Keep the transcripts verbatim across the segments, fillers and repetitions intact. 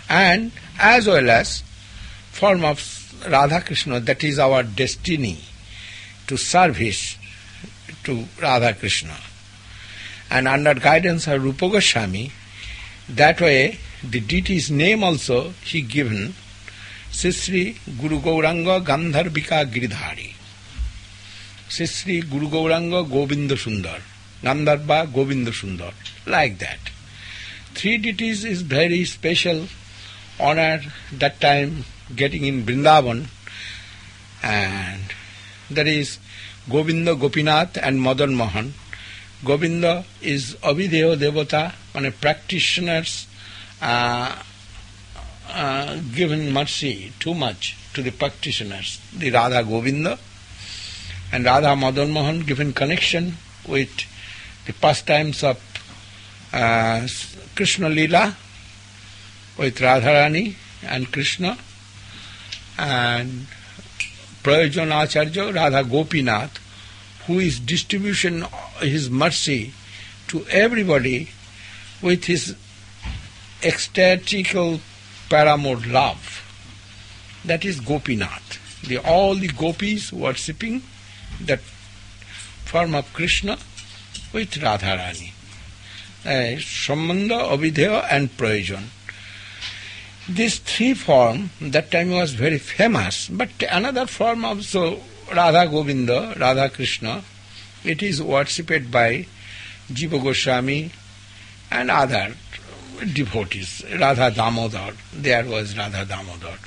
and as well as form of Radha Krishna, that is our destiny to service to Radha Krishna. And under guidance of Rupa Goswami, that way the deity's name also he given, Sri Guru Gauranga Gandharvika Giridhari. Sri Guru Gauranga Govinda Sundar, Gandharva Govinda Sundar, like that. Three deities is very special honor that time getting in Vrindavan, and that is Govinda, Gopinath and Madan Mohan. Govinda is Avideo Devata, and practitioners uh, uh, given mercy too much to the practitioners, the Radha Govinda, and Radha Madan Mohan given connection with the pastimes of uh, Krishna Leela, with Radharani and Krishna, and Prayojan Acharya, Radha Gopinath, who is distribution his mercy to everybody with his ecstatical paramour love. That is Gopinath. The, all the gopis worshipping that form of Krishna with Radharani. Uh, Sambandha, Avidya and Prayojan. These three form that time was very famous, but another form also, Radha Govinda, Radha Krishna, it is worshipped by Jiva Goswami and other devotees. Radha Damodar, there was Radha Damodar.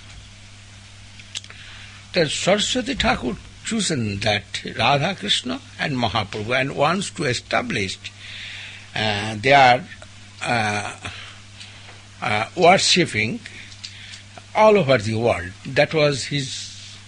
The Saraswati Thakur chosen that Radha Krishna and Mahaprabhu and wants to establish uh, their uh, uh, worshipping all over the world. That was his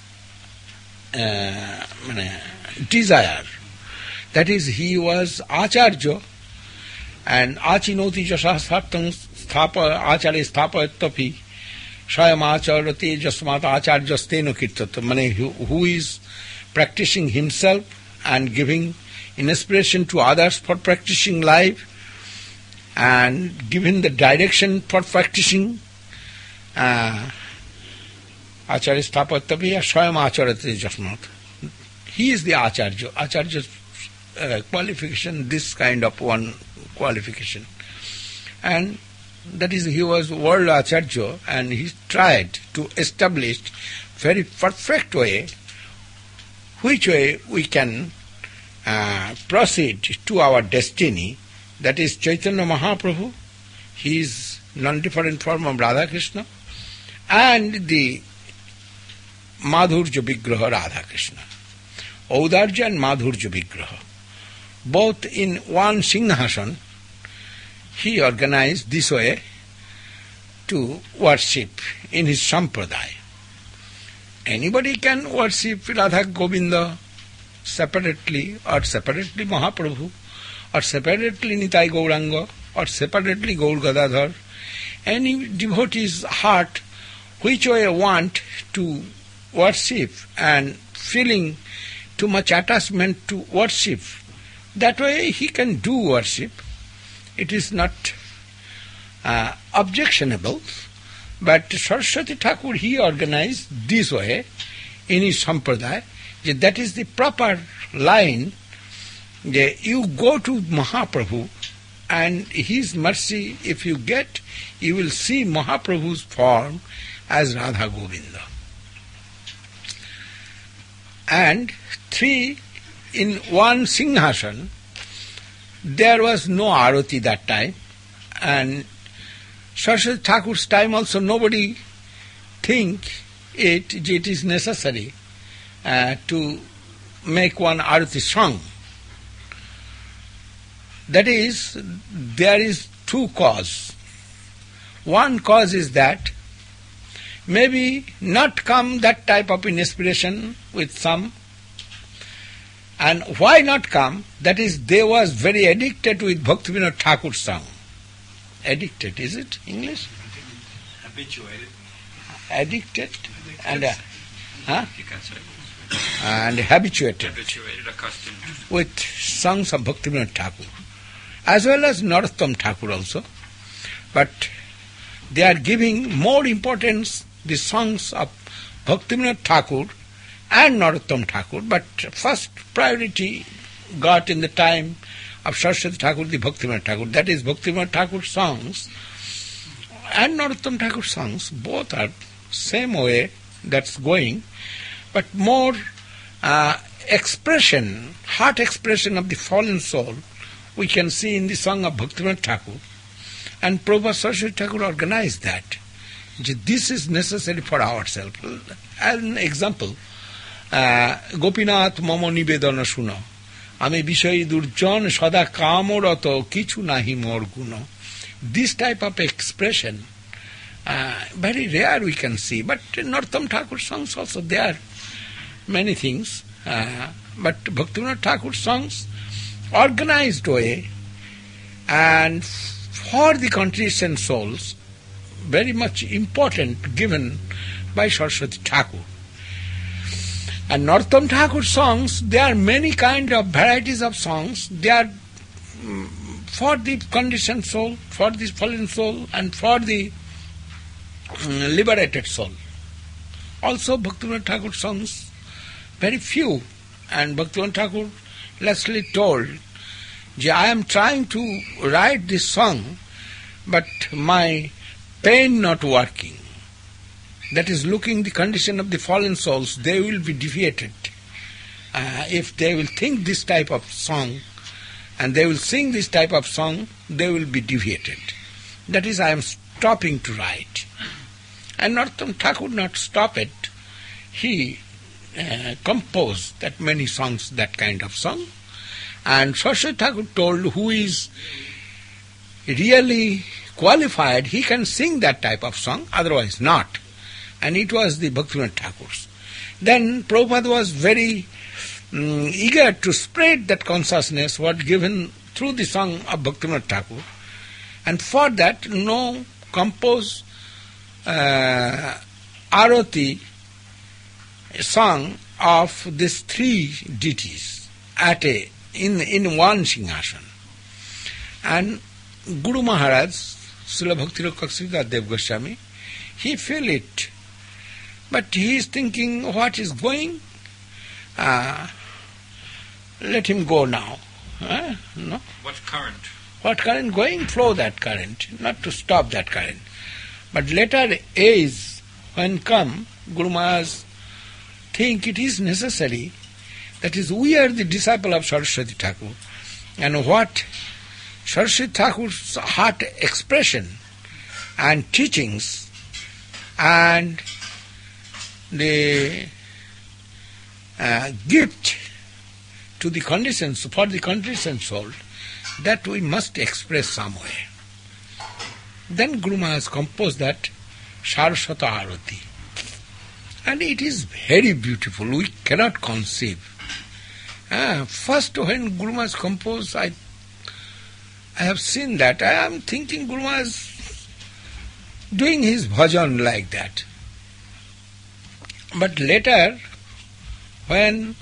uh, desire. That is, he was Acharya, and Achinoti Jasasartam Sthapa Acharya Sthapayattapi Shayam Acharati Jasmat Acharya Steno Kirtata, mane who is practicing himself and giving inspiration to others for practicing life and giving the direction for practicing. Uh, Acharya Sthapayattapi Shayam Acharati Jasmat. He is the Acharya. Acharya's uh, qualification, this kind of one qualification. And that is, he was world Acharya, and he tried to establish very perfect way which way we can uh, proceed to our destiny. That is Chaitanya Mahaprabhu, he is non-different form of Radha Krishna, and the Madhurja Vigraha Radha Krishna. Audarja and Madhurja Vigraha. Both in one Singhasan, he organized this way to worship in his Sampradaya. Anybody can worship Radha Govinda separately, or separately Mahaprabhu, or separately Nitai Gauranga, or separately Gaur Gadadhar. Any devotee's heart, which way want to worship and feeling too much attachment to worship, that way he can do worship. It is not uh, objectionable, but Saraswati Thakur, he organized this way in his Sampradaya. That is the proper line. You go to Mahaprabhu, and his mercy, if you get, you will see Mahaprabhu's form as Radha Govinda. And three, in one Singhasan, there was no Arati that time, and Saraswati Thakur's time also nobody think it, it is necessary uh, to make one Arati song. That is, there is two cause. One cause is that maybe not come that type of inspiration with some. And why not come? That is, they was very addicted with Bhaktivinoda Thakur's song. Addicted, is it English? Habituated. Addicted. Addicted. And uh, huh? You can say. And habituated. Habituated, accustomed. With songs of Bhaktivinoda Thakur, as well as Narottam Thakur also. But they are giving more importance the songs of Bhaktivinoda Thakur and Narottam Thakur, but first priority got in the time of Saraswati Thakur, the Bhaktivinoda Thakur. That is, Bhaktivinoda Thakur songs and Narottam Thakur songs, both are same way that's going, but more uh, expression, heart expression of the fallen soul we can see in the song of Bhaktivinoda Thakur. And Prabhupada Saraswati Thakur organized that. This is necessary for ourselves. As an example, Gopinath Mamo Nivedana Shuno, Ame Bishayi Durjan Sada Kamorato Kichu Nahi Mor Guno. This type of expression, uh, very rare we can see. But in Narottam Thakur songs also there are many things. Uh, but Bhaktivinoda Thakur songs, organized way, and for the contrition souls, very much important given by Saraswati Thakur. And Narottam Thakur songs, there are many kind of varieties of songs. They are um, for the conditioned soul, for the fallen soul, and for the um, liberated soul. Also Bhaktivinoda Thakur songs, very few. And Bhaktivinoda Thakur lastly told, I am trying to write this song, but my pain not working. That is, looking the condition of the fallen souls, they will be defeated. Uh, if they will think this type of song, and they will sing this type of song, they will be defeated. That is, I am stopping to write. And Narottam Thakur not stop it. He uh, composed that many songs, that kind of song. And Saraswati Thakur told, who is really qualified, he can sing that type of song, otherwise not. And it was the Bhaktivinoda Thakurs. Then Prabhupada was very um, eager to spread that consciousness what given through the song of Bhaktivinoda Thakur. And for that, no compose uh, Arati song of these three deities at a in in one Singhasan. And Guru Maharaj, Srila Bhakti-Rakshika Dev Goswami, he feel it. But he is thinking, what is going? Uh, let him go now. Uh, no? What current? What current? Going, flow that current, not to stop that current. But later age, when come, Guru Maharaj think it is necessary, that is, we are the disciple of Saraswati Thakur, and what Saraswati Thakur's heart expression and teachings and the uh, gift to the conditions, for the conditioned soul, that we must express some way. Then Guru Maharaj composed that Saraswata Arati. And it is very beautiful, we cannot conceive. Ah, first when Guru Maharaj composed, I, I have seen that. I am thinking Guru Maharaj doing his bhajan like that. But later, when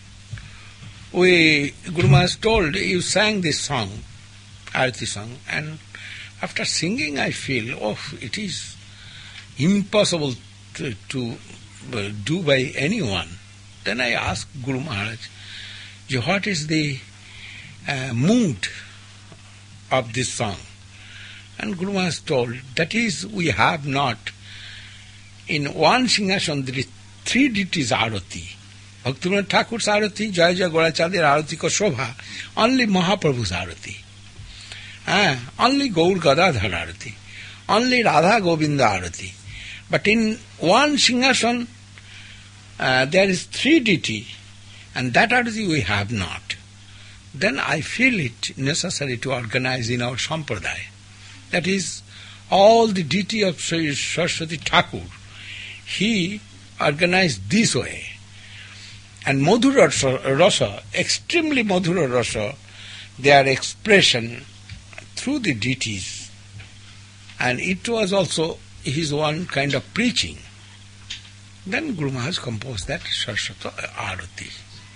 we, Guru Maharaj told, you sang this song, Arati song, and after singing I feel, oh, it is impossible to, to uh, do by anyone. Then I asked Guru Maharaj, what is the uh, mood of this song? And Guru Maharaj told, that is, we have not, in one Singhasan there is three deities Arati. Bhaktivinoda Thakur's Arati, Jaya Jaya Gaurachandra Arati ko Shobha, only Mahaprabhu's Arati. Ah, only Gaur Gadadhar Arati, only Radha Govinda Arati. But in one Singhasan, uh, there is three deity, and that Arati we have not. Then I feel it necessary to organize in our Sampradaya. That is, all the deity of Saraswati Thakur, he organized this way. And Madhura Rasa, extremely Madhura Rasa, their expression through the deities. And it was also his one kind of preaching. Then Guru Maharaj composed that Saraswati Arati.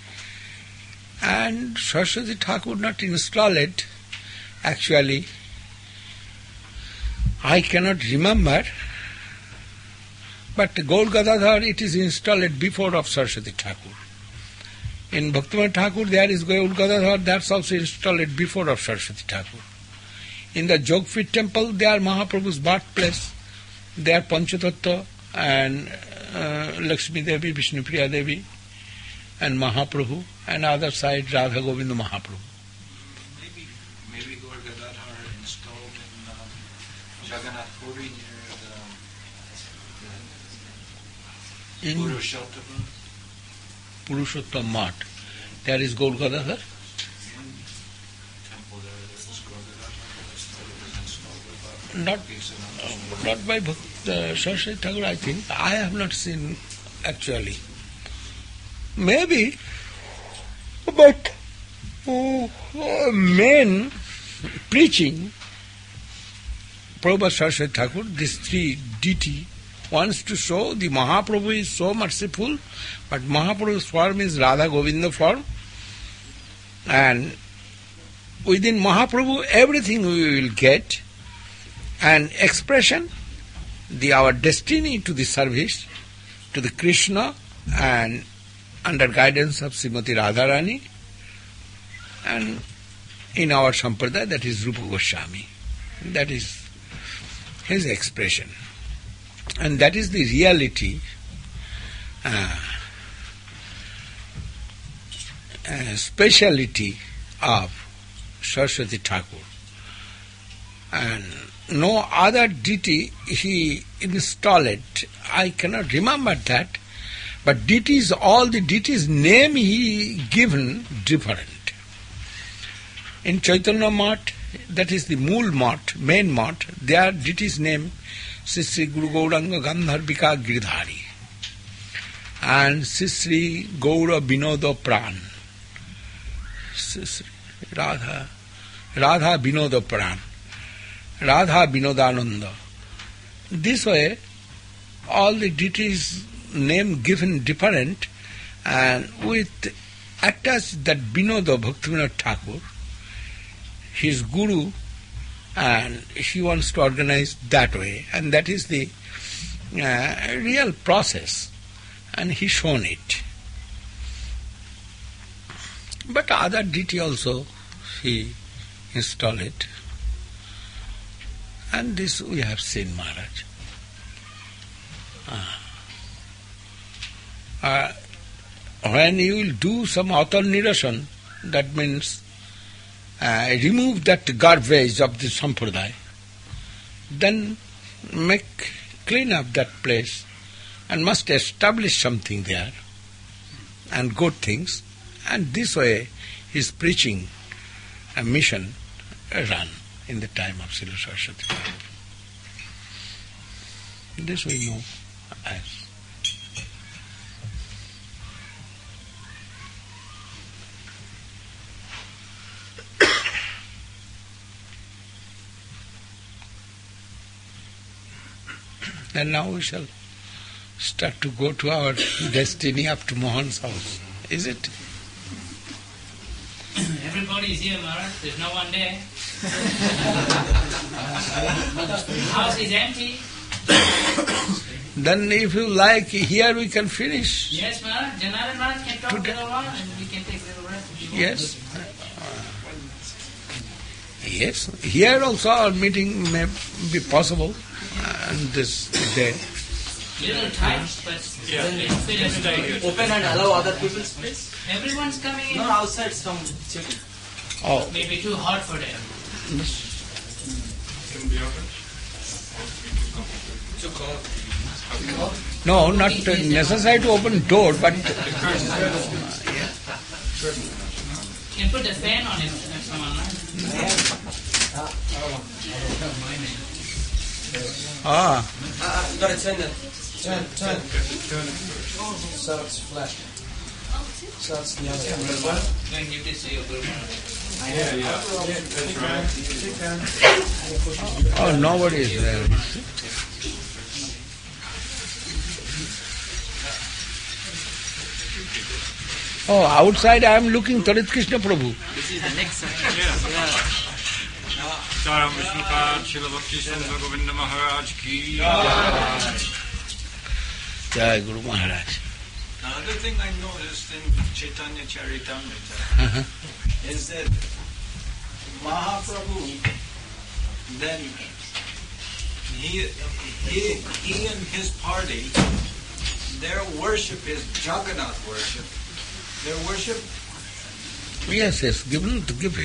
And Saraswati Thakur not install it, actually I cannot remember, but Gaur Gadadhar, it is installed before of Saraswati Thakur. In Bhaktivinoda Thakur, there is Gaur Gadadhar, that's also installed before of Saraswati Thakur. In the Jogpit temple, they are Mahaprabhu's birthplace. They are Panchatattva and uh, Lakshmi Devi, Vishnupriya Devi, and Mahaprabhu, and other side Radha Govinda Mahaprabhu. Maybe, maybe Gaur Gadadhar installed in um, Jagannath Puri near the, the In Purushottama. Purushottam Mat, there is Gaur Gadadhar. Temple there, there was Gaur Gadadhar. Installed Not, by not by Bhakt- uh, Saraswati Thakur, I think. I have not seen actually. Maybe, but uh, uh, main preaching, Prabhupada Saraswati Thakur, these three deity, wants to show the Mahaprabhu is so merciful, but Mahaprabhu's form is Radha Govinda form, and within Mahaprabhu everything we will get, and expression, the our destiny to the service, to the Krishna, and under guidance of Srimati Radharani, and in our Sampradaya, that is Rupa Goswami. That is his expression. And that is the reality, uh, uh, speciality of Saraswati Thakur. And no other deity he installed. I cannot remember that. But deities, all the deities' name he given different. In Chaitanya Math, that is the Mool Math, main Math, their deities' name, Sri Sri Guru Gauranga Gandharvika Giridhari and Sri Sri Gaura Binoda Pran, Sri Sri Radha, Radha Binoda Pran, Radha Binodananda. This way, all the deities' name given different, and with attached that Binoda Bhaktivinoda Thakur, his guru, and he wants to organize that way, and that is the uh, real process, and he shown it. But other deity also he installed it, and this we have seen, Maharaj. Ah. Uh, when you will do some author nirasana, that means uh, remove that garbage of the sampradaya, then make clean up that place and must establish something there and good things, and this way his preaching a mission run in the time of Srila Saraswati. This we know as. And now we shall start to go to our destiny up to Mohan's house. Is it? Everybody is here, Maharaj. There's no one there. The house is empty. Then if you like, here we can finish. Yes, Maharaj. Janardhan Maharaj can talk a Today- little while and we can take a little rest if you want. Yes. Yes. Here also our meeting may be possible on this day. Little tight, but Yeah. it'll fit everybody. Open and allow other people's place? Everyone's coming in. No, outside some check. Oh, Maybe too hot for them. Can be open? no, not necessary to open door, but You can put the fan on it if someone likes. ah, Ah, you gotta turn that. Turn, turn. So it's flat. So it's the other way. Then give this to your Guru Maharaj. Yeah, yeah. That's right. oh, nobody is there. Oh, outside I am looking Tarit Krishna Prabhu. This is the next side. Yeah. Yeah. Charam Vishnupad Srila Bhakti Sangha Govinda Maharaj ki. Jai Guru Maharaj. Another thing I noticed in Chaitanya Charitamrita Uh-huh. is that Mahaprabhu, then he, he, he and his party, their worship is Jagannath worship. Their worship, Yes, yes, give him to give him.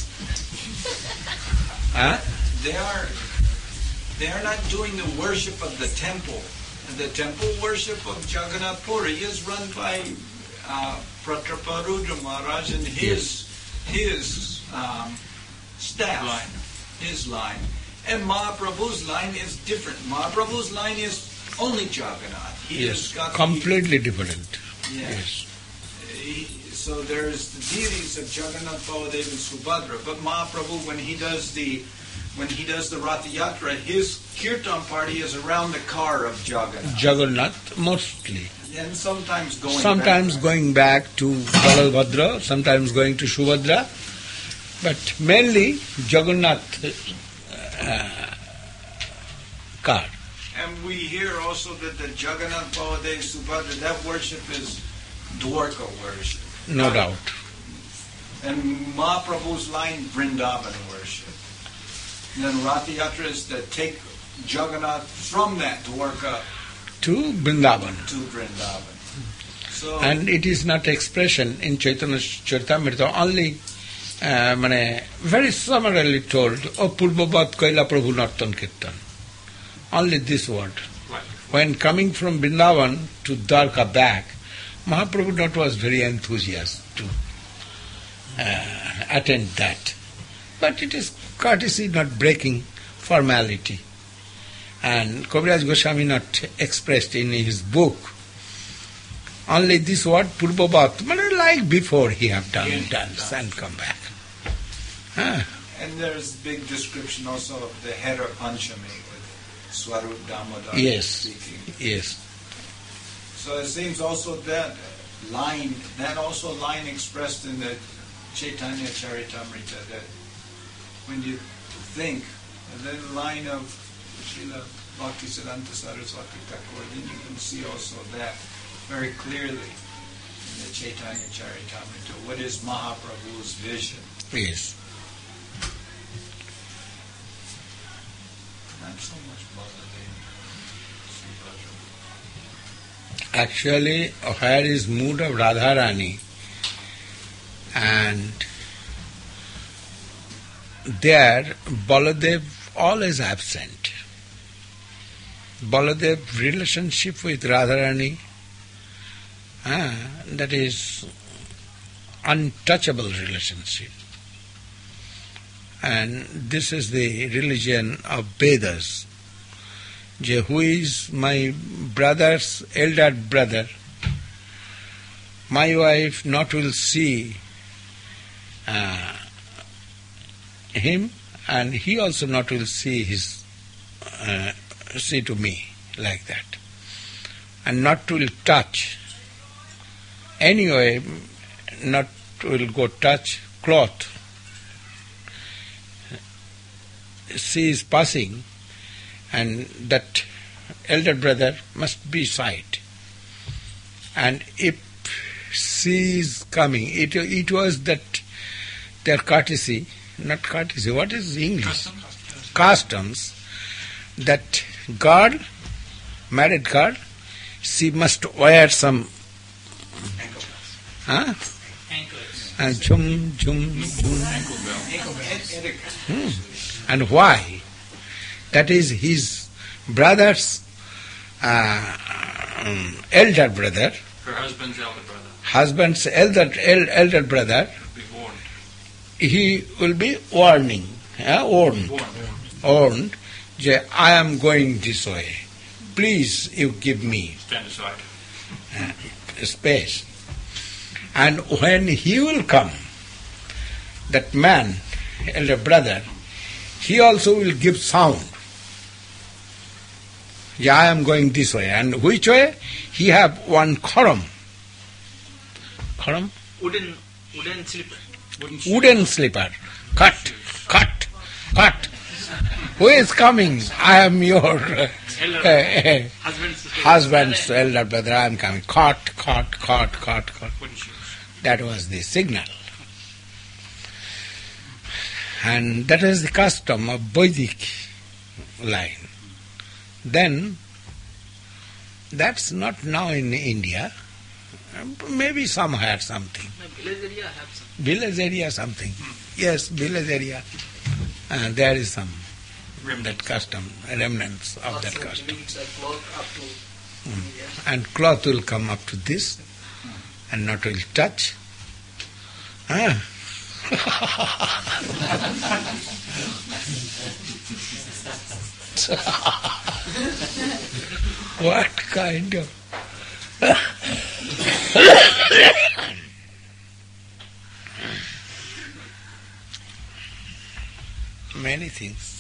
Huh? they are they are not doing the worship of the temple. The temple worship of Jagannath Puri is run by uh, Pratraparudra Maharaj and his his um, staff, Line. his line. And Mahaprabhu's line is different. Mahaprabhu's line is only Jagannath. He Yes, has got the- completely different. Yeah. Yes. He, so there's the deities of Jagannath, Baladev, and Subhadra. But Mahaprabhu, when he does the when he does the Ratha Yatra, his kirtan party is around the car of Jagannath, Jagannath mostly. and sometimes going Sometimes back. going back to Balabhadra, sometimes going to Subhadra, but mainly Jagannath uh, car. And we hear also that the Jagannath, Baladev, Subhadra, that worship is Dwarka worship. No doubt. And Mahaprabhu's line, Vrindavan worship. And then Ratha Yatra is to take Jagannath from that Dwarka To Vrindavan. to Vrindavan. So, And it is not expression in Chaitanya Charitamrita, only uh, mane, very summarily told, O Purvabat Kaila Prabhu Nartan Kirtan. Only this word. Right. When coming from Vrindavan to Dwarka back, Mahaprabhu not was very enthusiastic to uh, attend that. But it is courtesy, not breaking formality. And Kaviraj Goswami not expressed in his book. Only this word, Purvabat, like before he have done dance and come back. Ah, and there's big description also of the Hera Panchami with Swarup Damodar Yes. speaking. yes. So it seems also that line, that also line expressed in the Chaitanya Charitamrita, that when you think, and then the line of Srila Bhaktisiddhanta Saraswati Thakur, then you can see also that very clearly in the Chaitanya Charitamrita. What is Mahaprabhu's vision? Yes. Not so much Baladev, Subhadra. Actually, where is mood of Radharani, and there Baladev always absent. Baladev relationship with Radharani, ah, that is untouchable relationship. And this is the religion of Vedas. Je, who is my brother's elder brother, my wife not will see uh, him, and he also not will see his uh, see to me like that, and not will touch anyway, not will go touch cloth. She is passing, and that elder brother must be sight. And if she is coming, it it was that their courtesy, not courtesy, what is English? Customs. Customs, that girl, married girl, she must wear some, huh? Anklets. And chum, chum, chum. Ankle bell. Hmm. And why? That is his brother's uh, um, elder brother, Her husband's elder brother. husband's elder el- elder brother. Be warned. He will be warning, uh, warned, Warned. warned. Je, I am going this way. Please, you give me Stand aside. space. And when he will come, that man, elder brother, he also will give sound. Yeah, I am going this way. And which way? He have one kharam. Kharam? Wooden, wooden slipper. Wouldn't Wooden slipper. Cut, cut, cut. Who is coming? I am your uh, uh, Husband's husband's elder brother. I am coming. Caught, caught, caught, caught, caught. wooden shoes. That was the signal. And that is the custom of Vedic line. Then, that's not now in India. Maybe somewhere something. Village area have some. Village area something. Yes, village area. Uh, there is some that custom, remnants of that Also, custom. it's a cloth up to yeah. And cloth will come up to this and not will touch. Ah. What kind of many things.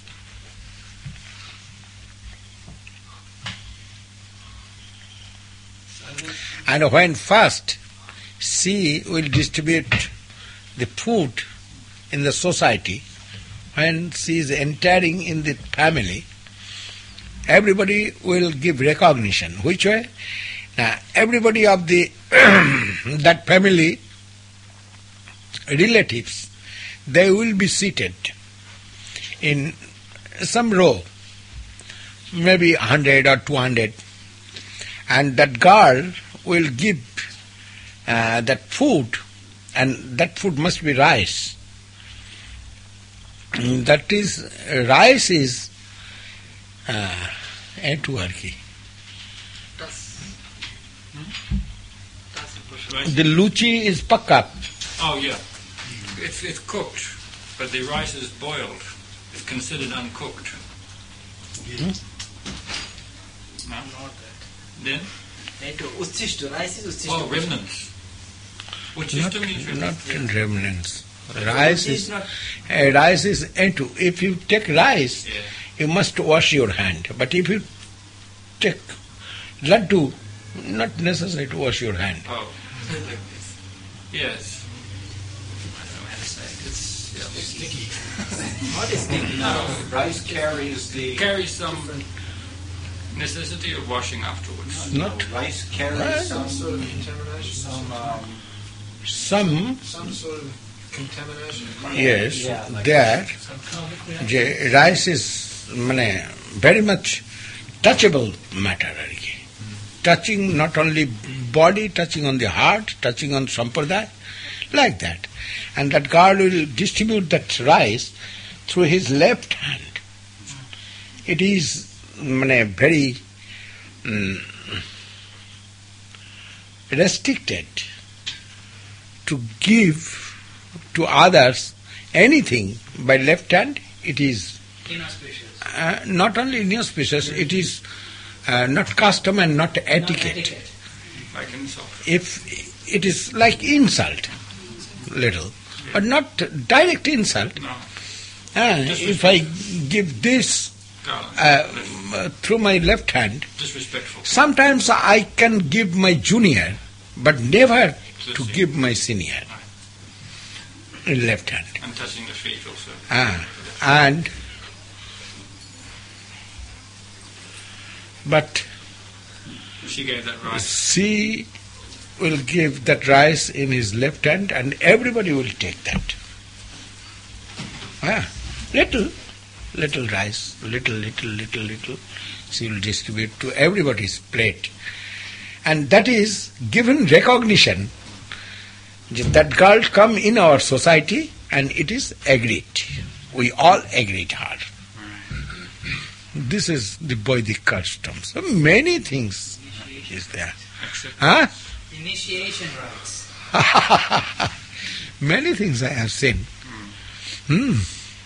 And when first she will distribute the food in the society, when she is entering in the family, everybody will give recognition. Which way? Now, everybody of the that family relatives, they will be seated in some row, maybe one hundred or two hundred, and that girl will give uh, that food, and that food must be rice. That is, rice is uh, entu arki. The luchi is pakka. Oh, yeah. It's, it's cooked, but the rice is boiled. It's considered uncooked. Hmm? No? Not that. Then? Into Uchishtu, rice is Uchishtu. Oh, remnants. Which Not, is to mean not remnants. in remnants. Rice is, not. uh, rice is entu. If you take rice, Yeah. you must wash your hand. But if you take laddu, not necessary to wash your hand. Oh, like this. Yes. I don't know how to say it. It's, yeah. Sticky. What is sticky? No, Rice carries the carries some necessity of washing afterwards. Not rice carries Right. Some some sort of contamination. some um, some, Some sort of contamination. yes, there, je- rice is mane, very much touchable matter. arki. Touching not only body, touching on the heart, touching on sampradaya, like that. And that God will distribute that rice through his left hand. It is mane, very mm, restricted to give to others anything by left hand. It is Inauspicious. uh, not only inauspicious, it is uh, not custom and not etiquette. Not etiquette. Like insult. If it is like insult, little, but not direct insult. No. Ah, if I give this Garland. uh, through my left hand, Disrespectful. sometimes I can give my junior, but never to give my senior in left hand. And touching the feet also. Ah, and but She gave that rice. she will give that rice in his left hand, and everybody will take that. Ah, little, little rice, little, little, little, little. She will distribute to everybody's plate, and that is given recognition. That girl come in our society, and it is agreed. We all agreed her. This is the Vedic custom. So many things is there. Except Huh? Initiation rites. Many things I have seen. Hmm.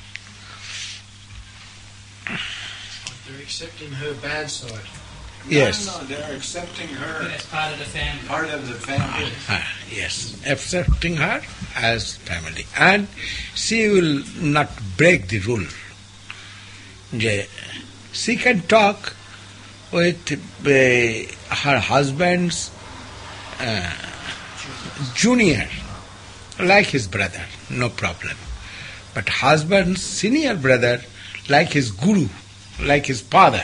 They're accepting her bad side. Yes. No, no, they're accepting her As part of the family. part of the family. Ah, yes. Accepting her as family. And she will not break the rule. Je- She can talk with uh, her husband's uh, junior, like his brother, no problem. But husband's senior brother, like his guru, like his father.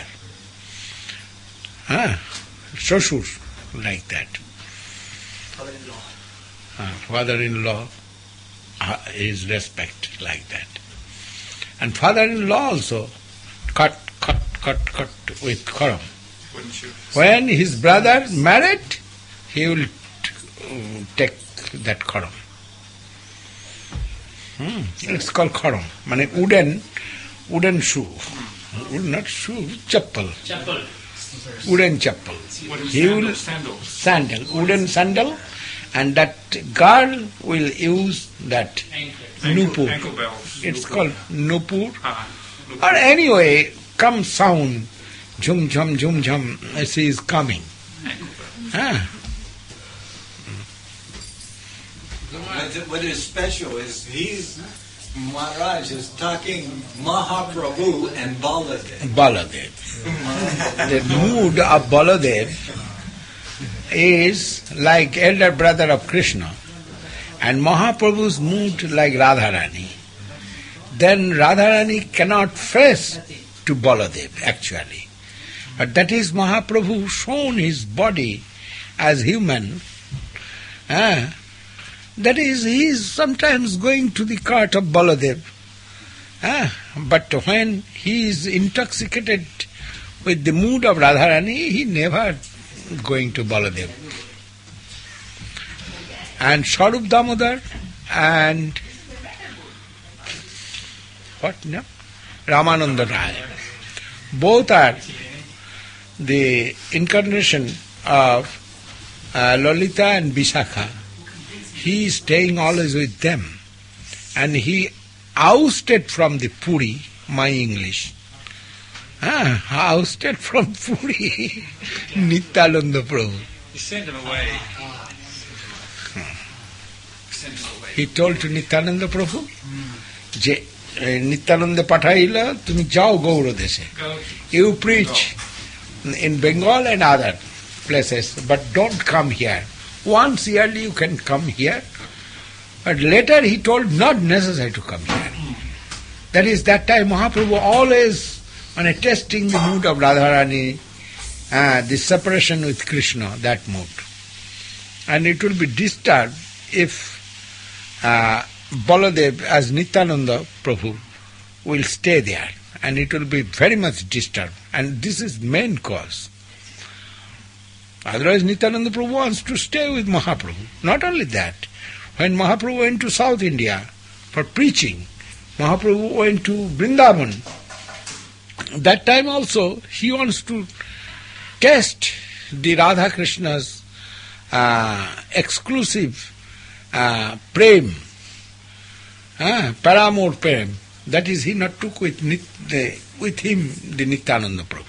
Ah, Shashur, like that. Father-in-law. Uh, father-in-law uh, is respect like that. And father-in-law also cut, cut, cut, cut with kharam. Wouldn't you? When his brother married, he will t- uh, take that kharam. Hmm. It's called kharam. Mane wooden, wooden shoe. Wood, not shoe, chappal. Chapel. Wooden chappal. Wooden He sandal, will sandals. sandal, wooden sandal, and that girl will use that Ankle. Ankle, nupur. ankle bells. It's Nupur. called nupur. Ah, Or anyway, come sound, jum jum jum jum, as he is coming. ankle bells. Ah. What, what is special is he's, Maharaj is talking Mahaprabhu and Baladev. Baladev. The mood of Baladev is like elder brother of Krishna, and Mahaprabhu's mood like Radharani. Then Radharani cannot face to Baladev actually. But that is Mahaprabhu shown his body as human. Ah, that is, he is sometimes going to the cart of Baladev. Ah, but when he is intoxicated with the mood of Radharani, he never going to Baladev. And Swarup Damodar and what no? Ramananda Raya. Both are the incarnation of uh, Lalita and Vishakha. He is staying always with them. And he ousted from the Puri, my English. Ah, ousted from Puri, Nityananda Prabhu. He sent him away. Sent him away. He told to Nityananda Prabhu, যে নিত্যানন্দ পাঠাইলা তুমি যাও গৌড় দেশে. Go. You preach in Bengal and other places, but don't come here. Once yearly you can come here, but later he told not necessary to come here. That is, that time Mahaprabhu always on a testing the mood of Radharani, uh, the separation with Krishna, that mood. And it will be disturbed if uh, Baladev as Nityananda Prabhu will stay there, and it will be very much disturbed. And this is main cause. Otherwise Nityananda Prabhu wants to stay with Mahaprabhu. Not only that, when Mahaprabhu went to South India for preaching, Mahaprabhu went to Vrindavan. That time also he wants to test the Radha Krishna's uh, exclusive uh, prem, uh, paramour prem. That is, he not took with Nit, the, with him the Nityananda Prabhu.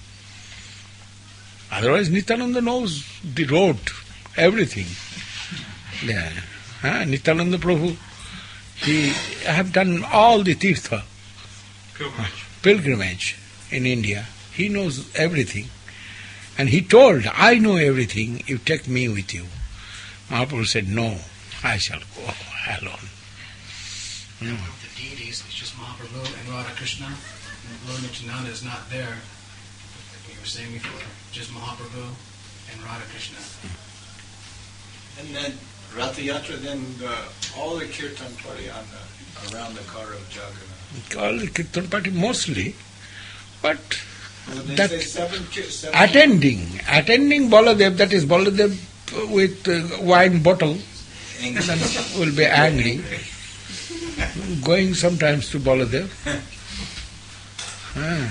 Otherwise Nityananda knows the road, everything. Yeah. Uh, Nityananda Prabhu, he have done all the tirtha, Pilgrimage. pilgrimage in India. He knows everything. And he told, I know everything, you take me with you. Mahaprabhu said, no, I shall go alone. Now, of the deities, it's just Mahaprabhu and Radha Krishna. And Lord Nityananda is not there. Like we were saying before, just Mahaprabhu and Radha Krishna. And then Ratha Yatra, then the, all the kirtan party on the, around the car of Jagannath. All the Kirtan party mostly, but Well, they that say seven, ki- seven attending, attending Baladev, that is Baladev with uh, wine bottle, English. then will be angry. Going sometimes to Baladev. Ah.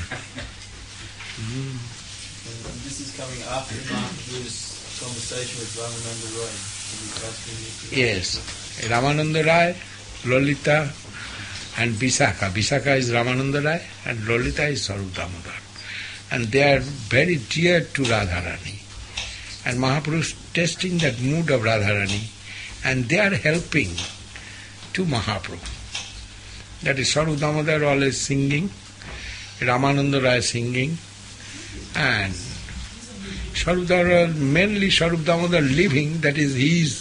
This is coming after Mahaprabhu's conversation with Ramananda Roy. Yes, Ramananda Rai, Lalita, and Vishakha. Vishakha is Ramananda Rai, and Lalita is Swarup Damodar. And they are very dear to Radharani. And Mahaprabhu is testing that mood of Radharani, and they are helping to Mahaprabhu. That is Swarup Damodar always singing, Ramananda Rai singing, and Swarup Damodar, mainly Swarup Damodar living, that is his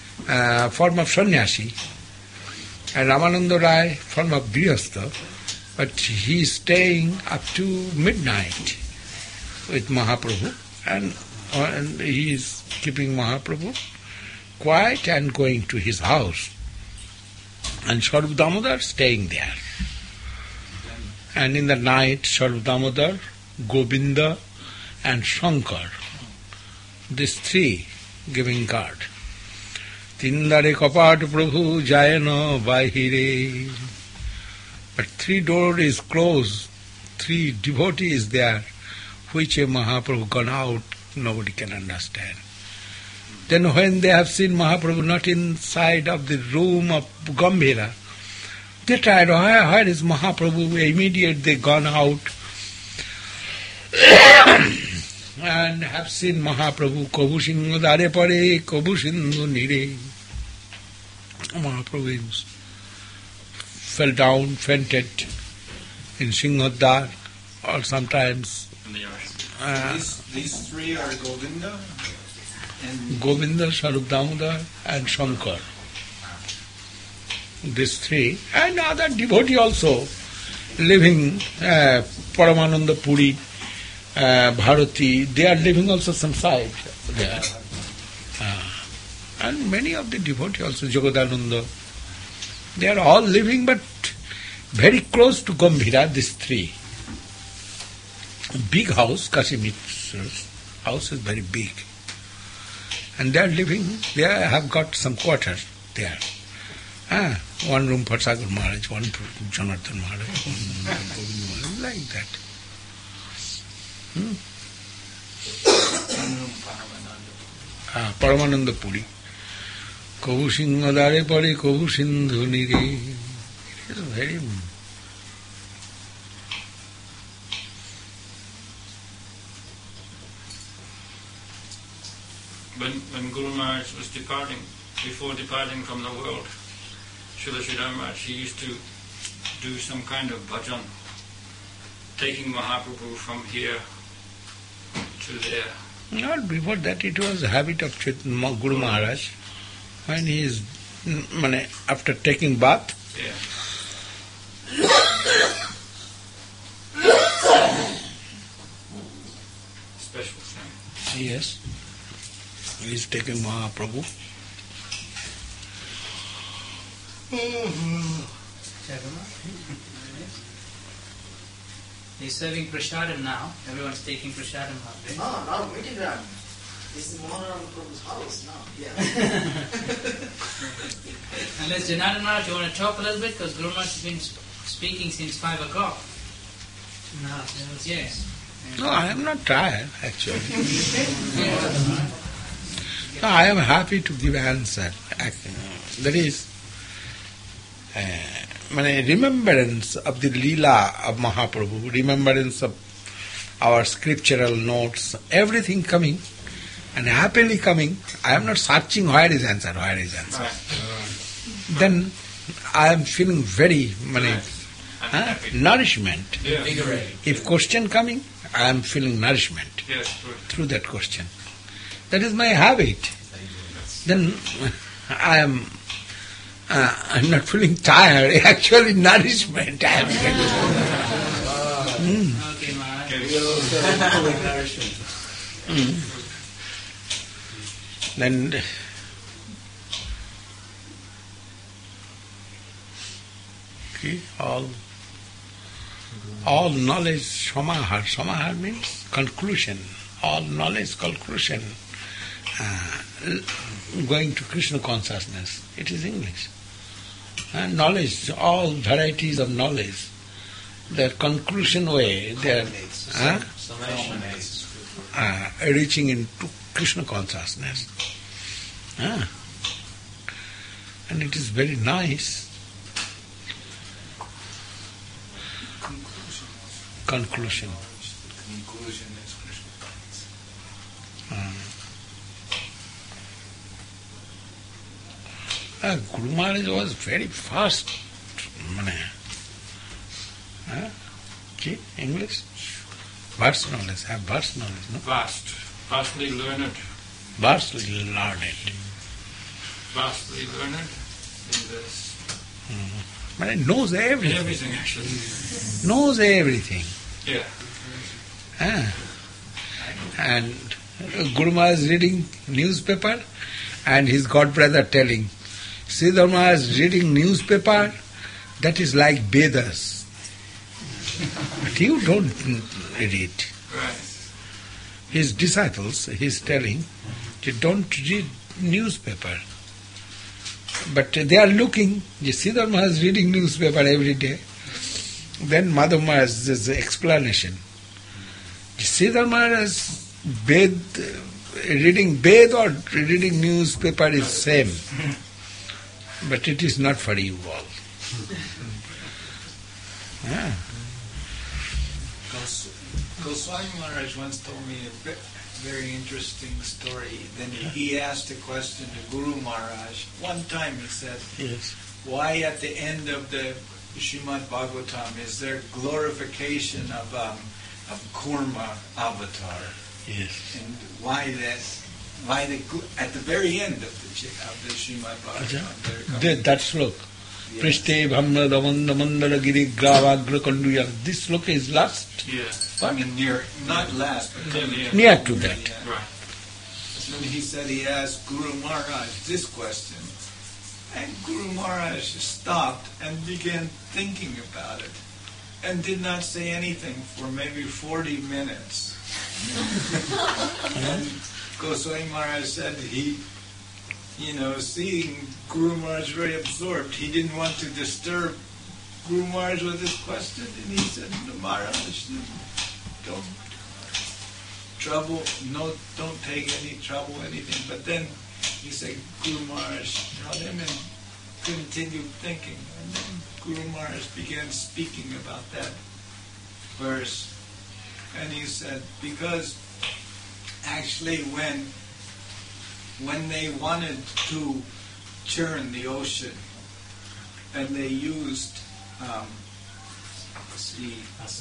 uh, form of sannyasi, and Ramananda Rai, form of grihastha, But he is staying up to midnight with Mahaprabhu, and, uh, and he is keeping Mahaprabhu quiet and going to his house. And Swarup Damodar staying there. And in the night, Swarup Damodar, Govinda and Shankar, these three giving guard. Tindare kapat prabhu jayana bahire. But three door is closed, three devotees there, which a Mahaprabhu gone out, nobody can understand. Then when they have seen Mahaprabhu not inside of the room of Gambhira, they tried, where, where is Mahaprabhu? Immediately they gone out and have seen Mahaprabhu, Kabhu Singh Dare Pare, Kabhu Sindhu Nire. Mahaprabhu is fell down, fainted in Singhodar, or sometimes In the ocean. uh, These, these three are Govinda and Govinda, Swarup Damodar and Shankar. These three, and other devotee also living, uh, Paramananda Puri, uh, Bharati, they are living also some side there. Uh, and many of the devotees also, Jagadananda, they are all living but very close to Gambhira, these three. Big house, Kashi Mishra's house is very big. And they are living, they have got some quarters there. Ah, one room for Sagar Maharaj, one for Janardhan Maharaj, one for Govind Maharaj, like that. Hmm? Ah, Paramananda Puri. Kabhu Singh Dare Pare, Kabhu Sindhu Nire. It is very... When, when Guru Maharaj was departing, before departing from the world, Srila Sridhar Maharaj, he used to do some kind of bhajan, taking Mahaprabhu from here to there. Not before that, it was a habit of Chait- Ma- Guru Maharaj. When he is, mm, mane, after taking bath, Yeah. Special thing. yes, he is taking Mahaprabhu. He's serving prasadam now. Everyone's taking prasadam. Bhakti. No, not meeting ground. This is Mohanan Prabhu's house now. Yeah. Unless Janardhan Maharaj, you want to talk a little bit? Because Guru Maharaj has been sp- speaking since five o'clock. No, yes. No, I am not tired, actually. No, I am happy to give answer. Ac- That is, uh, mane, remembrance of the Leela of Mahaprabhu, remembrance of our scriptural notes, everything coming, and happily coming. I am not searching where is answer, where is answer. Right. Then I am feeling very, mane, Nice. And huh, happy. nourishment. Yeah. If question coming, I am feeling nourishment Yes, good. through that question. That is my habit. Then I am uh, I'm not feeling tired, actually nourishment I am getting. Okay, Maharaj. Mm. Then okay, all all knowledge samahar. Samahar means conclusion. All knowledge conclusion. Uh, going to Krishna consciousness. It is English. And knowledge, all varieties of knowledge, their conclusion way, their huh? uh, reaching into Krishna consciousness. Ah. And it is very nice. Conclusion. conclusion is Krishna consciousness. Ah. Ah, Guru Maharaj was very fast. Mane. Huh? See, English? Verse knowledge, have verse knowledge, no? Vast, vastly learned, Vastly learned. vastly learned in this. Mhm. Maharaj knows everything. Everything, actually. Knows everything. Yeah. Ah. And Guru Maharaj is reading newspaper and his godbrother telling, Sridhar Maharaj is reading newspaper, that is like Vedas. But you don't read. Right. His disciples, he is telling, you don't read newspaper. But they are looking, Sridhar Maharaj is reading newspaper every day. Then Madhav Maharaj's explanation. Sridhar Maharaj Ved, reading Ved or reading newspaper is same. But it is not for you all. Yeah. Gos- Goswami Maharaj once told me a ve- very interesting story. Then he asked a question to Guru Maharaj. One time he said, Yes. why at the end of the Srimad Bhagavatam is there glorification of um, of Kurma avatar? Yes. And why that? Why the gl- at the very end of the chi- of the Srimad Bhagavatam? there comes- That, that slok. Yes. Prishte bhamra damanda mandala giri gravagra kanduya. This slok is last. Yeah. I mean, near, not last, but Yeah, coming yeah. Near to that. Yeah. Right. Then he said he asked Guru Maharaj this question, and Guru Maharaj stopped and began thinking about it, and did not say anything for maybe forty minutes. And Goswami Maharaj said he, you know, seeing Guru Maharaj very absorbed, he didn't want to disturb Guru Maharaj with his question, and he said, "No, Maharaj, don't trouble, no, don't take any trouble, anything." But then he said, Guru Maharaj, held him and continued thinking. And then Guru Maharaj began speaking about that verse. And he said, because actually when when they wanted to churn the ocean and they used um, the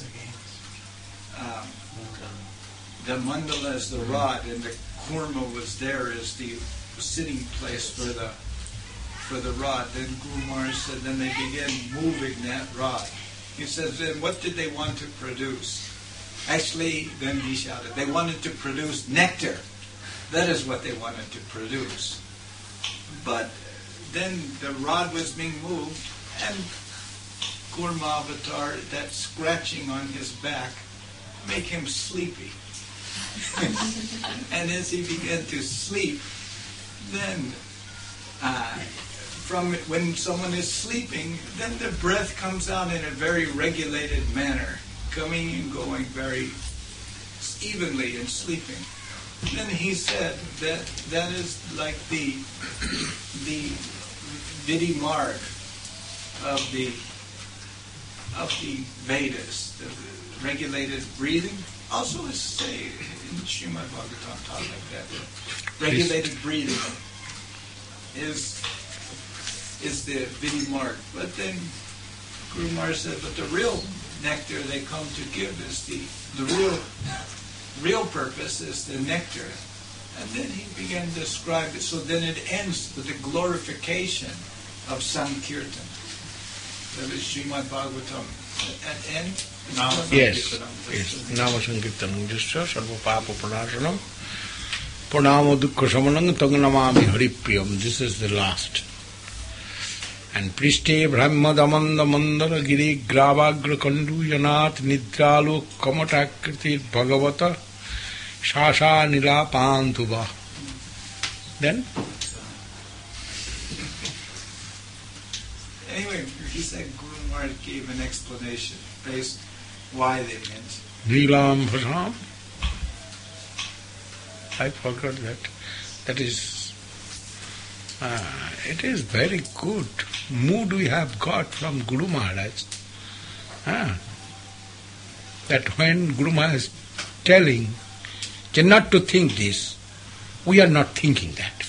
um, the mandala as the rod, and the kurma was there as the sitting place for the for the rod. Then Guru Maharaj said, then they began moving that rod. He says, then what did they want to produce? Actually, then he shouted, they wanted to produce nectar. That is what they wanted to produce. But then the rod was being moved, and Kurma Avatar, that scratching on his back, make him sleepy. And as he began to sleep, then uh, from when someone is sleeping, then the breath comes out in a very regulated manner, coming and going very evenly in sleeping. Then he said that that is like the the Vidhi marg of the of the Vedas, the regulated breathing. Also, is say in Srimad Bhagavatam taught like that. Regulated breathing is is the Vidhi marg. But then Guru Maharaj said, but the real nectar they come to give is the the real real purpose is the nectar. And then he began to describe it. So then it ends with the glorification of Sankirtan. That is Srimad Bhagavatam. At end. Yes, yes. Nama Sankirtanam Jusya Sarva Papa Pranashanam Pranamo Dukkha Samanam Tagnamami Haripriyam. This is the last. And Prishte Brahmadamanda Mandala Giri Gravagra Kandu Yanat Nidralu Kamatakriti Bhagavata Shasha Nila Pantuba. Then? Anyway, he said Guru Maharaj gave an explanation based why they meant. Nilam Bhasam? I forgot that. That is, uh, it is very good mood we have got from Guru Maharaj. Ah, that when Guru Maharaj is telling, not to think this, we are not thinking that.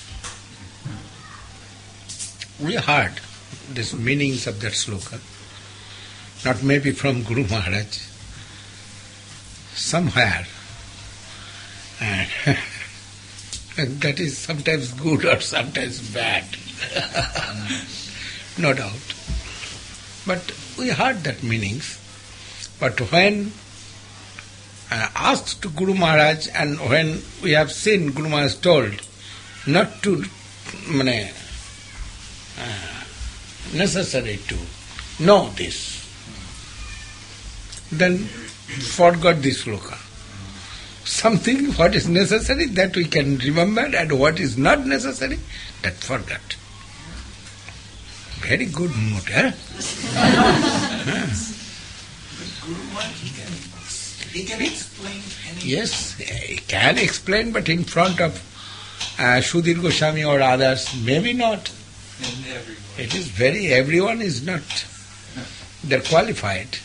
We heard these meanings of that sloka, not maybe from Guru Maharaj, somewhere. And And that is sometimes good or sometimes bad. No doubt. But we heard that meanings. But when uh, asked to Guru Maharaj, and when we have seen Guru Maharaj told not to, mane, uh, necessary to know this, then forgot this sloka. Something what is necessary that we can remember, and what is not necessary that forgot. Very good mood, eh? Guru Maharaj, he can, he can explain anything. Yes, he can explain, but in front of uh, Sudhir Goswami or others, maybe not. And everyone. It is very, everyone is not, they're qualified.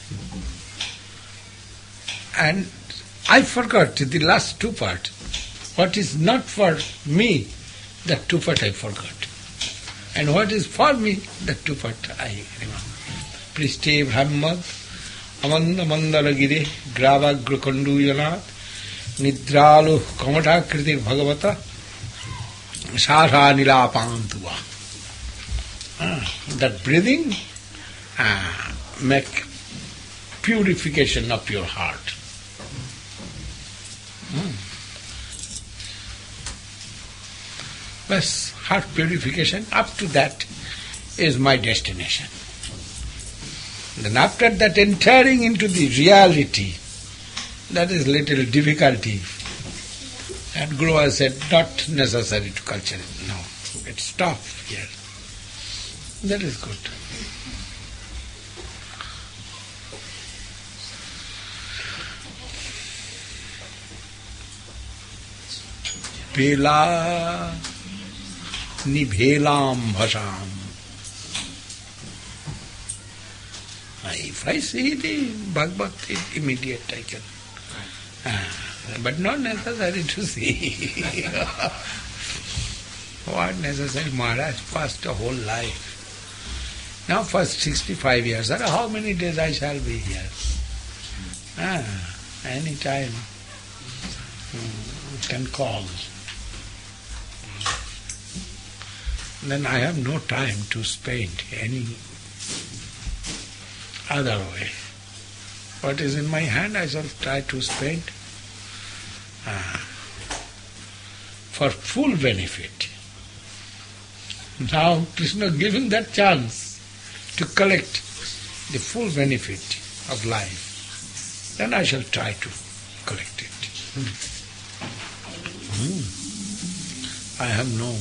And I forgot the last two part. What is not for me, that two part I forgot. And what is for me, that two part I remember. Priste Brahmad, Amanda Mandala Gire, Grava Grukandu Yanat, Nidralu Kamata Kritir Bhagavata, Sara Nilapantua. Ah, that breathing ah, make purification of your heart. Hmm. Bas, heart purification, up to that is my destination. Then after that entering into the reality, that is little difficulty. And Guru has said, not necessary to culture it. No, it stops here. That is good. Pela nibhelam bhasam. If I see the Bhagavad, it immediate I can. Ah, but not necessary to see. What necessary? Maharaj passed a whole life. Now first sixty-five years, or how many days I shall be here? Ah, any time you can call. Then I have no time to spend any other way. What is in my hand I shall try to spend ah, for full benefit. Now Krishna giving that chance to collect the full benefit of life, then I shall try to collect it. Hmm. Hmm. I have no.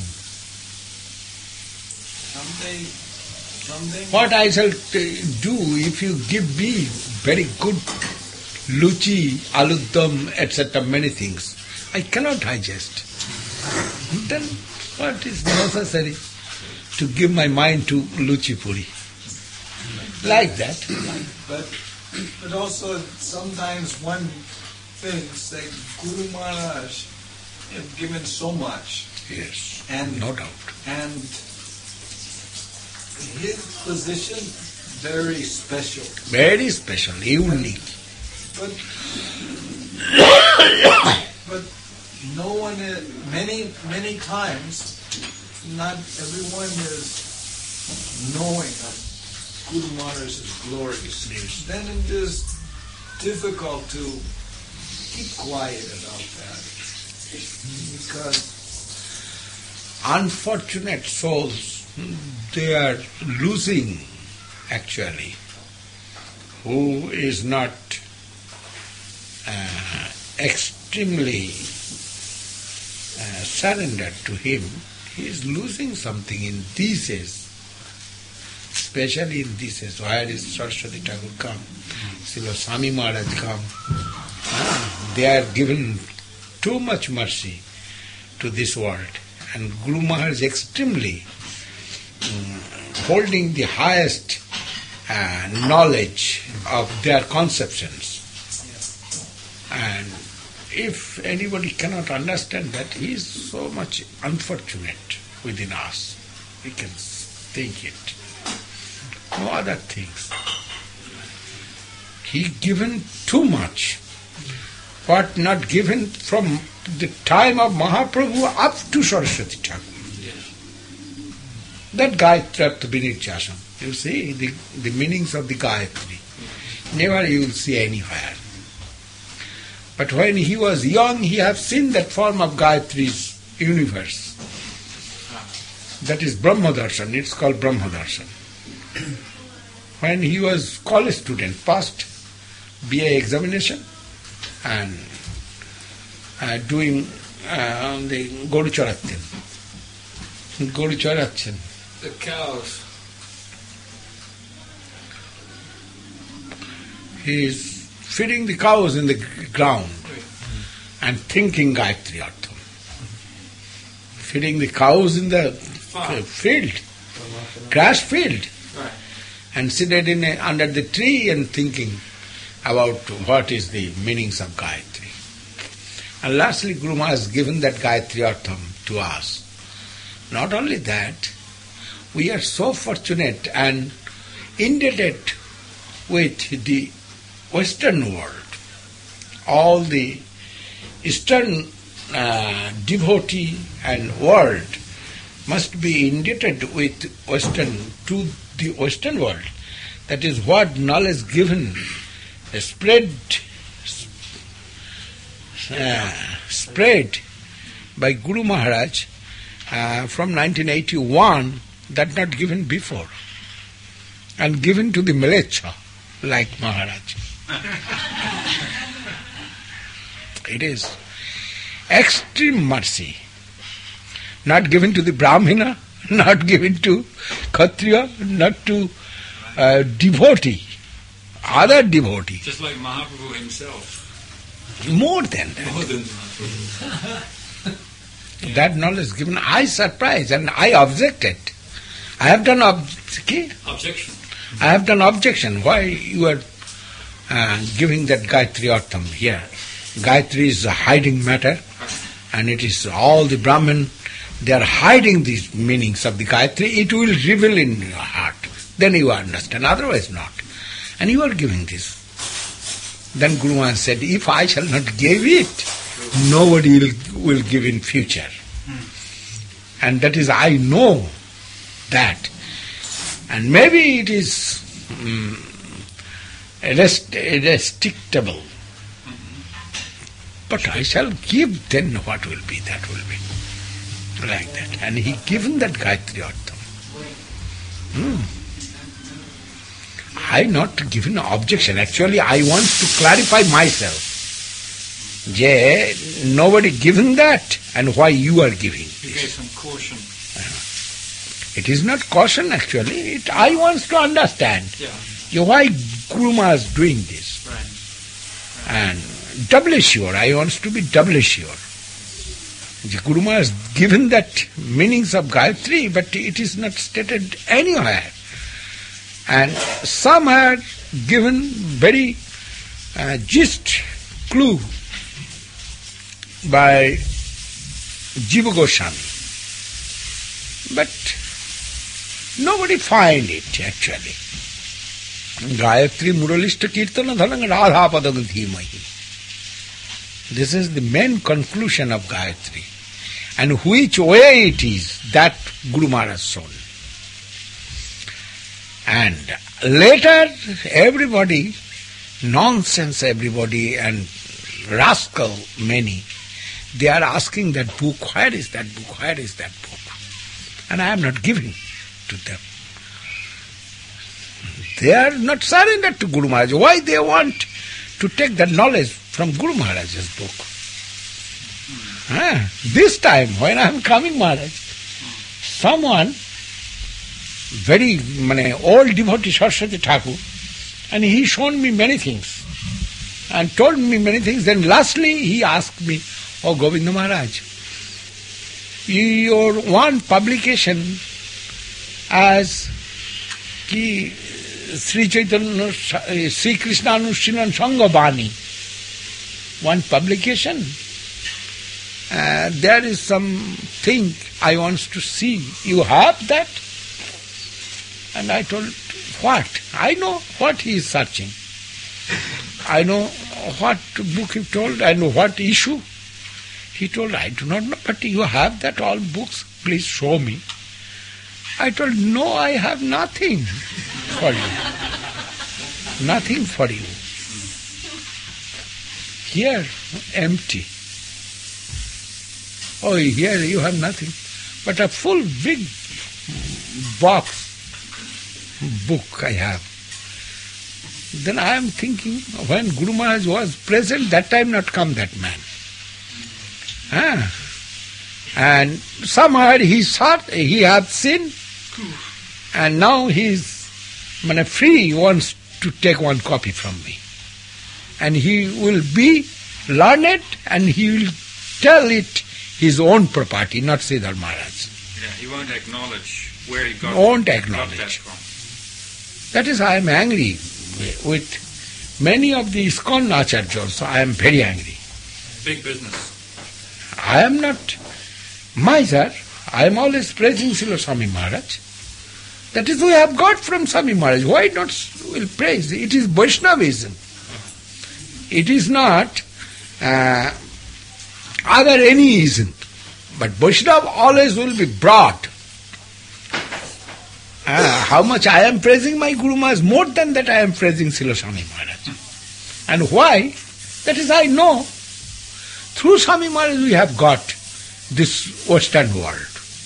Someday, someday. What I shall t- do if you give me very good luchi, aludam, et cetera, many things, I cannot digest. Then what is necessary to give my mind to luchi puri? Like that. But, but also sometimes one thinks that Guru Maharaj have given so much. Yes, And no doubt. And his position very special. Very special, unique. But but no one is, many many times not everyone is knowing of Guru Maharaj's glories. Yes. Then it is difficult to keep quiet about that. Because Unfortunate souls, they are losing actually, who is not uh, extremely uh, surrendered to him. He is losing something in these days, especially in these days. Where is Saraswati Thakur come? Srila Swami Maharaj come. Ah, they are given too much mercy to this world. And Guru Maharaj is extremely um, holding the highest uh, knowledge of their conceptions. And if anybody cannot understand that, he is so much unfortunate within us. We can think it. No other things. He given too much. What not given from the time of Mahaprabhu up to Saraswati Thakur. That Gayatri Vinit Jasam. You see the, the meanings of the Gayatri. Never you will see anywhere. But when he was young, he have seen that form of Gayatri's universe. That is Brahmadarshan. It's called Brahmadarshan. When he was college student, passed B A examination and uh, doing uh, the Godu Charatyan. Godu Charatyan. The cows. He is feeding the cows in the ground and thinking Gayatri Artham. Feeding the cows in the Farm. field, grass field, Right. and seated in a, under the tree and thinking about what is the meanings of Gayatri. And lastly, Guru Maharaj has given that Gayatri Artham to us. Not only that, we are so fortunate and indebted with the Western world. All the Eastern uh, devotee and world must be indebted with Western to the Western world. That is what knowledge given, uh, spread, uh, spread by Guru Maharaj uh, from nineteen eighty-one, that not given before, and given to the Mlecha like Maharaj. It is extreme mercy. Not given to the Brahmana, not given to Kshatriya, not to uh, devotee, other devotee. Just like Mahaprabhu himself. More than that. More than Mahaprabhu. That knowledge given, I surprised and I objected. I have done ob- Objection. I have done objection. Why you are uh, giving that Gayatri Artham here? Gayatri is a hiding matter, and it is all the Brahmin, they are hiding these meanings of the Gayatri. It will reveal in your heart. Then you understand, otherwise not. And you are giving this. Then Guru Maharaj said, if I shall not give it, nobody will, will give in future. And that is, I know that. And maybe it is um, rest, restrictable. But I shall give, then what will be? That will be. Like that. And he given that Gayatri Artham. Hmm. I not given objection. Actually, I want to clarify myself. Je, nobody given that, and why you are giving You this. gave some caution. It is not caution actually. It, I want to understand. Yeah. You, why Guru Maharaj is doing this. Right. And doubly sure, I want to be doubly sure. The Guru Maharaj has given that meanings of Gayatri, but it is not stated anywhere. And some are given very uh, just clue by Jiva Goswami. But nobody find it actually. Gayatri Muralishta Kirtana Dhanang Radha Padang Dhimahi. This is the main conclusion of Gayatri. And which way it is, that Guru Maharaj shown. And later, everybody, nonsense everybody and rascal many, they are asking that book, where is that book, where is that book? And I am not giving to them. They are not surrendered to Guru Maharaj. Why they want to take that knowledge from Guru Maharaj's book? Ah, this time, when I am coming, Maharaj, someone, very mane, old devotee, Saraswati Thakur, and he shown me many things, and told me many things. Then lastly, he asked me, oh Govinda Maharaj, your one publication as ki Sri Chaitanya, Sri Krishna Anushchinan Sangha Bani, one publication, uh, there is something I want to see. You have that? And I told, what? I know what he is searching. I know what book he told, I know what issue. He told, I do not know, but you have that all books, please show me. I told, no, I have nothing for you. Nothing for you. Here, empty. Oh, here you have nothing. But a full big box, book I have. Then I am thinking, when Guru Maharaj was present, that time not come that man. Ah. And somehow he thought he had seen, and now he is man, free, he wants to take one copy from me. And he will be learned and he will tell it his own property, not Sridhar Maharaj. Yeah, he won't acknowledge where he got, won't got acknowledge. that from. That is, I am angry with many of the ISKCON Acharyas. I am very angry. Big business. I am not miser. I am always praising Srila Swami Maharaj. That is, we have got from Swami Maharaj. Why not will praise? It is Vaishnavism. It is not uh, other any ism. But Vaishnava always will be brought. Uh, how much I am praising my Guru Maharaj, more than that I am praising Srila Swami Maharaj. And why? That is, I know. Through Swami Maharaj we have got this Western world.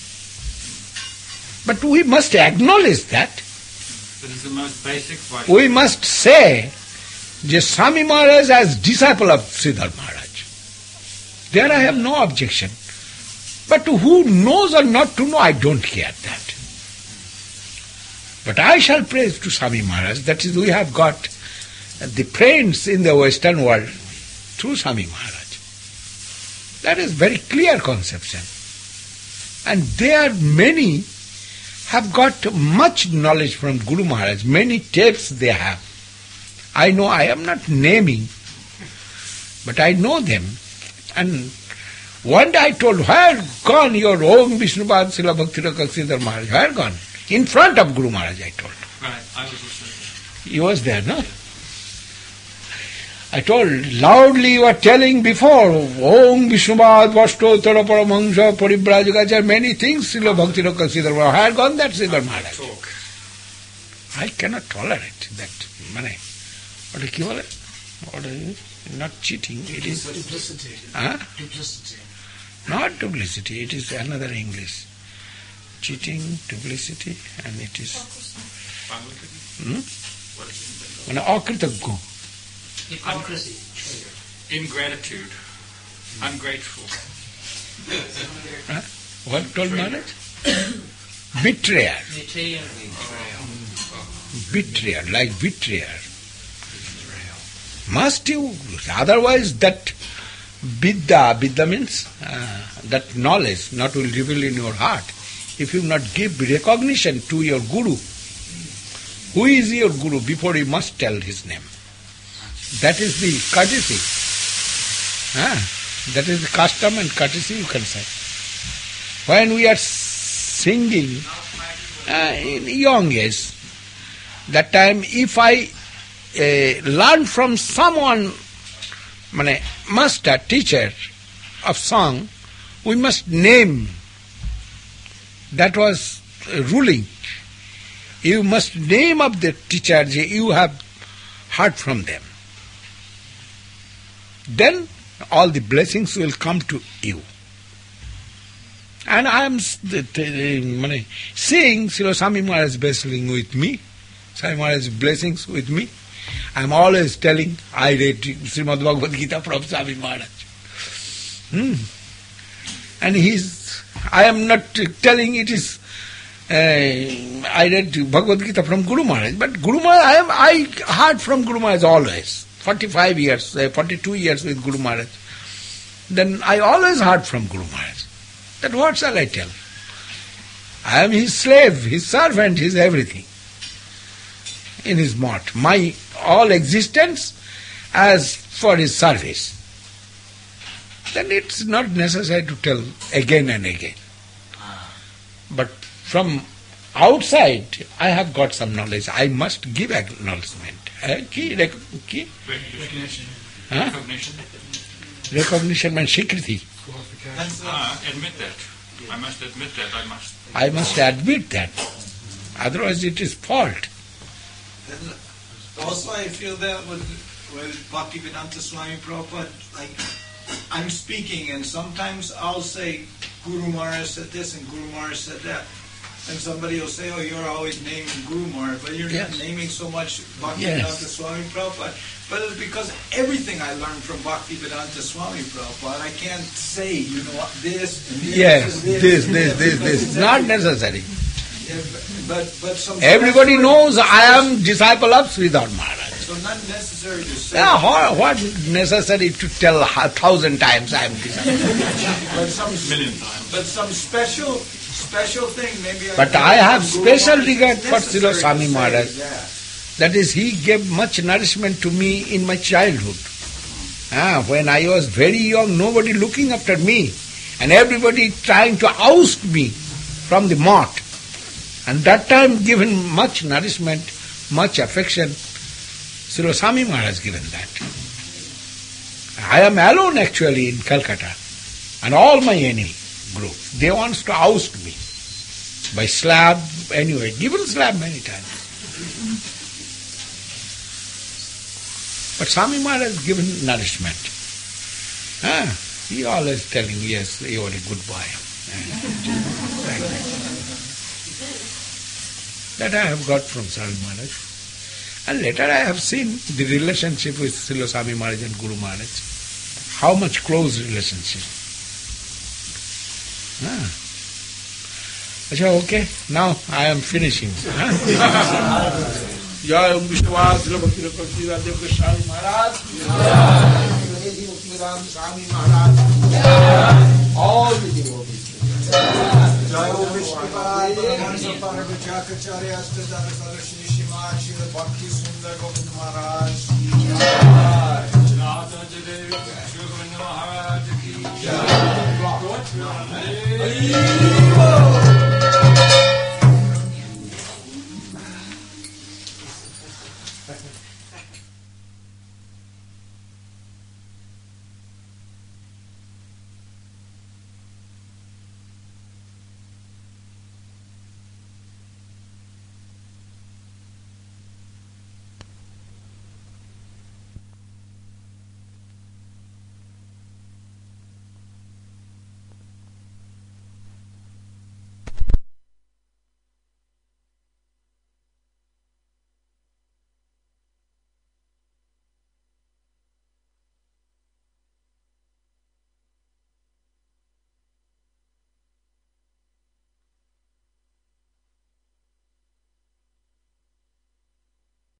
But we must acknowledge that. This is the most basic Vaishnava. We must say, just Swami Maharaj as disciple of Sridhar Maharaj. There I have no objection. But who knows or not to know, I don't care that. But I shall praise to Swami Maharaj. That is, we have got the friends in the Western world through Swami Maharaj. That is very clear conception. And there many have got much knowledge from Guru Maharaj. Many tapes they have. I know I am not naming, but I know them. And one day I told, where gone your Om Vishnupad Srila Bhakti-Rakha Sridhar Maharaj? Where gone? In front of Guru Maharaj, I told. Right, I was also He was there, no? I told, loudly you were telling before, Om Vishnupad Vastottara Paramahansa Parivrajagacharya, many things, Srila Bhakti-Rakha Sridhar Maharaj. Where gone that Sridhar Maharaj? talk. I cannot tolerate that. Mane, what do you call it? What is it? Not cheating, it is... Duplicity. Huh? Duplicity. Not duplicity, it is another English. Cheating, duplicity, and it is... Hmm? What is Mane, akritagya. Hypocrisy. it? Ingratitude. Ungrateful. Huh? What told Maharaj? Betrayer. Betrayal. Betrayer, like betrayer. Must you, otherwise that vidya, vidya means uh, that knowledge not will reveal in your heart. If you not give recognition to your Guru, who is your Guru, before you must tell his name. That is the courtesy. Ah, that is the custom and courtesy, you can say. When we are singing uh, in young age, that time if I uh, learn from someone, mane, master, teacher of song, we must name. That was uh, ruling. You must name of the teacher you have heard from them. Then all the blessings will come to you. And I am seeing Srila Swami Maharaj's blessing with me, Swami Maharaj's blessings with me. I am always telling, I read Srimad Bhagavad Gita from Swami Maharaj. Hmm. And he's, I am not telling it is, uh, I read Bhagavad Gita from Guru Maharaj, but Guru Maharaj, I, am, I heard from Guru Maharaj always. forty-five years, uh, forty-two years with Guru Maharaj. Then I always heard from Guru Maharaj. That what shall I tell? I am his slave, his servant, his everything. In his mott. My all existence as for his service. Then it's not necessary to tell again and again. But from outside, I have got some knowledge. I must give acknowledgement. Uh, ki, rec, ki? Recognition. Huh? Recognition. Recognition means shikriti. Ah, admit that. I must admit that. I must. I must admit that. Otherwise it is fault. And also, I feel that with, with Bhaktivedanta Swami Prabhupada, like, I'm speaking and sometimes I'll say, Guru Maharaj said this and Guru Maharaj said that. And somebody will say, oh, you're always naming Guru Maharaj, but you're Yes. not naming so much Bhaktivedanta Yes. Swami Prabhupada. But it's because everything I learned from Bhaktivedanta Swami Prabhupada, I can't say, you know, this and this Yes, and this, this, this, and this, that, this. because Not it's necessary. Yeah, but, but some Everybody special- knows I am disciple of Sridhar Maharaj. So not necessary to say. Yeah, what, what necessary to tell a thousand times I am disciple? But some Million times. But some special, special thing maybe. But I have Guru special Maharaj, regard it's for necessary Srila Swami to say Maharaj. that. That is, he gave much nourishment to me in my childhood. Ah, when I was very young, nobody looking after me, and everybody trying to oust me from the mott. And that time given much nourishment, much affection. Srila Swami Maharaj given that. I am alone actually in Calcutta, and all my enemy group, they wants to oust me by slab, anyway, given slab many times. But Swami Maharaj given nourishment. Ah, he always telling, yes, you are a good boy. Like that. That I have got from Swami Maharaj. And later I have seen the relationship with Srila Swami Maharaj and Guru Maharaj. How much close relationship. Ah. Achha, okay, now I am finishing. Jai Om Vishwas, Srila Bhakti Rakshmi Radha Goswami Maharaj. Jai Bhakti Ram Swami Maharaj. All the devotees. Jai Om Vishnupada, Paramahansa Parabhajacharya, Astadara Sarashri Shimad, Srila Bhakti Sundar Govind Maharaj.